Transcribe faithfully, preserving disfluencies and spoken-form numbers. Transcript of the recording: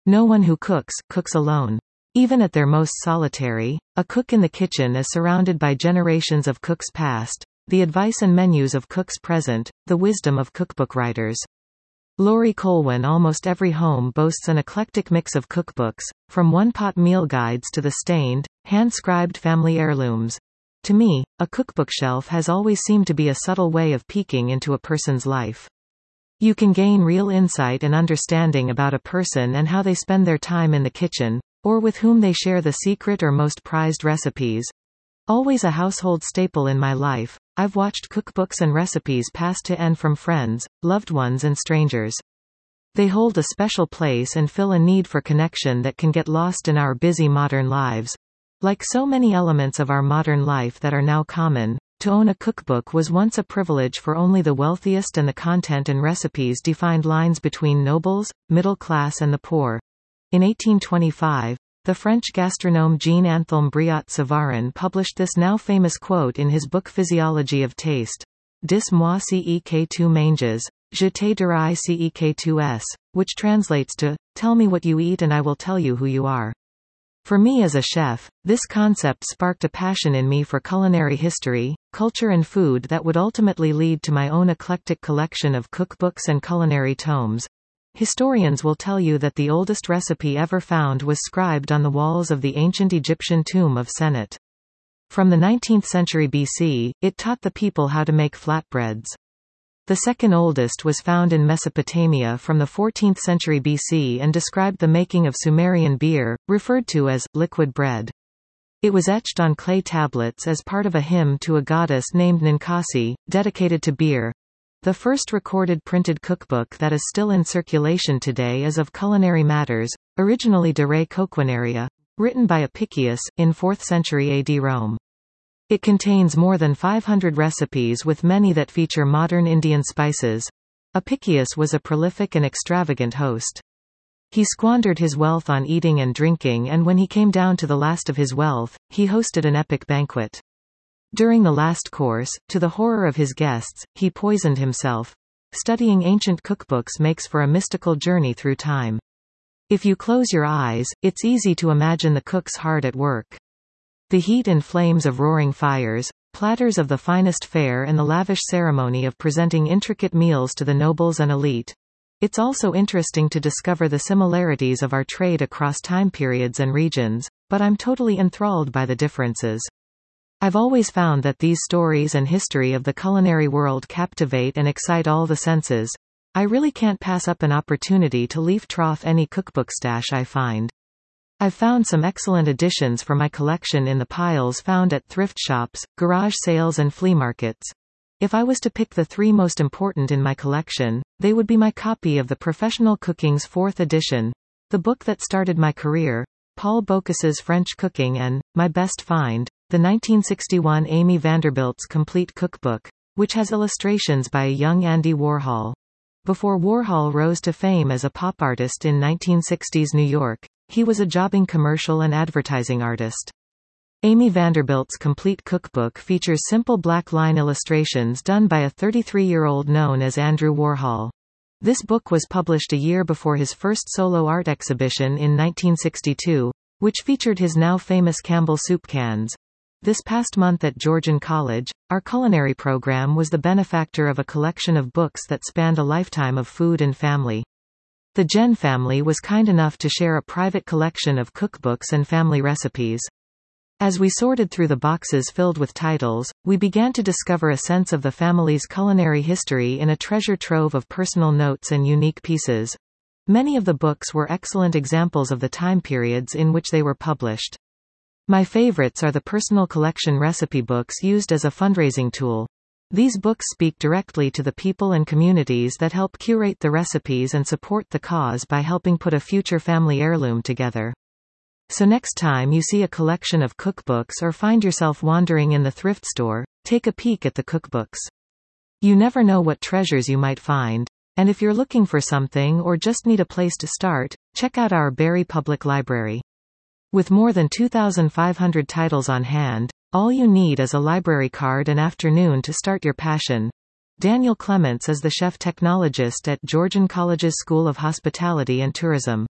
No one who cooks, cooks alone. Even at their most solitary, a cook in the kitchen is surrounded by generations of cooks past, the advice and menus of cooks present, the wisdom of cookbook writers. Laurie Colwin. Almost every home boasts an eclectic mix of cookbooks, from one-pot meal guides to the stained, hand-scribed family heirlooms. To me, a cookbook shelf has always seemed to be a subtle way of peeking into a person's life. You can gain real insight and understanding about a person and how they spend their time in the kitchen, or with whom they share the secret or most prized recipes. Always a household staple in my life, I've watched cookbooks and recipes passed to and from friends, loved ones and strangers. They hold a special place and fill a need for connection that can get lost in our busy modern lives. Like so many elements of our modern life that are now common, to own a cookbook was once a privilege for only the wealthiest, and the content and recipes defined lines between nobles, middle class and the poor. In eighteen twenty-five, the French gastronome Jean-Anthelme Briot-Savarin published this now famous quote in his book Physiology of Taste. Dis-moi ce tu manges, je te dirai ce tu es, which translates to, tell me what you eat and I will tell you who you are. For me as a chef, this concept sparked a passion in me for culinary history, culture and food that would ultimately lead to my own eclectic collection of cookbooks and culinary tomes. Historians will tell you that the oldest recipe ever found was scribed on the walls of the ancient Egyptian tomb of Senet. From the nineteenth century B C, it taught the people how to make flatbreads. The second oldest was found in Mesopotamia from the fourteenth century B C and described the making of Sumerian beer, referred to as liquid bread. It was etched on clay tablets as part of a hymn to a goddess named Ninkasi, dedicated to beer. The first recorded printed cookbook that is still in circulation today is of culinary matters, originally De Re Coquinaria, written by Apicius, in fourth century A D Rome. It contains more than five hundred recipes with many that feature modern Indian spices. Apicius was a prolific and extravagant host. He squandered his wealth on eating and drinking, and when he came down to the last of his wealth, he hosted an epic banquet. During the last course, to the horror of his guests, he poisoned himself. Studying ancient cookbooks makes for a mystical journey through time. If you close your eyes, it's easy to imagine the cooks hard at work. The heat and flames of roaring fires, platters of the finest fare and the lavish ceremony of presenting intricate meals to the nobles and elite. It's also interesting to discover the similarities of our trade across time periods and regions, but I'm totally enthralled by the differences. I've always found that these stories and history of the culinary world captivate and excite all the senses. I really can't pass up an opportunity to leaf trough any cookbook stash I find. I've found some excellent additions for my collection in the piles found at thrift shops, garage sales and flea markets. If I was to pick the three most important in my collection, they would be my copy of The Professional Cooking's fourth edition, the book that started my career, Paul Bocuse French Cooking, and, my best find, the nineteen sixty-one Amy Vanderbilt's Complete Cookbook, which has illustrations by a young Andy Warhol. Before Warhol rose to fame as a pop artist in nineteen sixties New York, he was a jobbing commercial and advertising artist. Amy Vanderbilt's Complete Cookbook features simple black line illustrations done by a thirty-three-year-old known as Andrew Warhol. This book was published a year before his first solo art exhibition in nineteen sixty-two, which featured his now famous Campbell soup cans. This past month at Georgian College, our culinary program was the benefactor of a collection of books that spanned a lifetime of food and family. The Jen family was kind enough to share a private collection of cookbooks and family recipes. As we sorted through the boxes filled with titles, we began to discover a sense of the family's culinary history in a treasure trove of personal notes and unique pieces. Many of the books were excellent examples of the time periods in which they were published. My favorites are the personal collection recipe books used as a fundraising tool. These books speak directly to the people and communities that help curate the recipes and support the cause by helping put a future family heirloom together. So next time you see a collection of cookbooks or find yourself wandering in the thrift store, take a peek at the cookbooks. You never know what treasures you might find. And if you're looking for something or just need a place to start, check out our Barrie Public Library. With more than two thousand five hundred titles on hand, all you need is a library card and afternoon to start your passion. Daniel Clements is the chef technologist at Georgian College's School of Hospitality and Tourism.